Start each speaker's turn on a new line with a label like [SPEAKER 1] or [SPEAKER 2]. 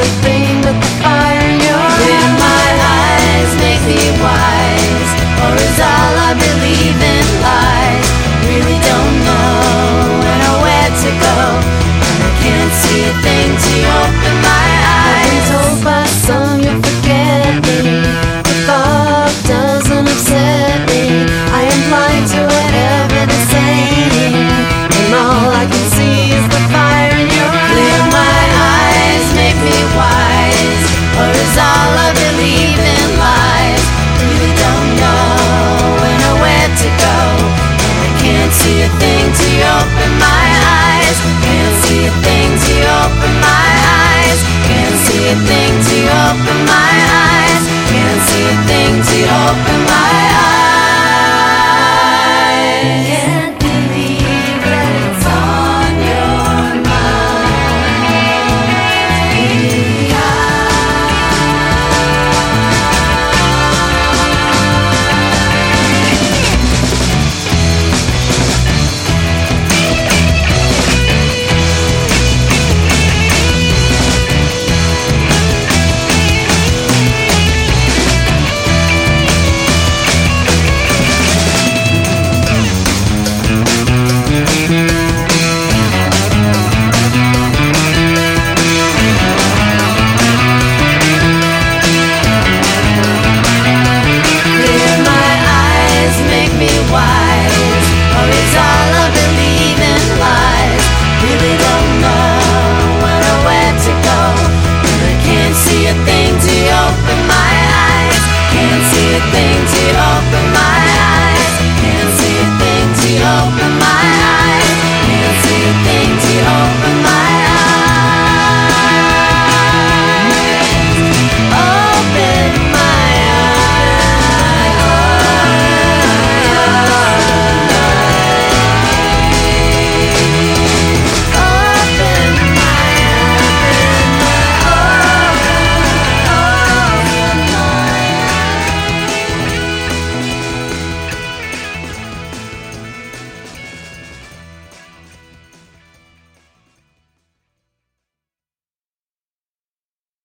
[SPEAKER 1] everything but the fire in your eyes.
[SPEAKER 2] Did my eyes make me wise, or is all I believe in lies? Really don't know when or where to go, and I can't see a thing to your face.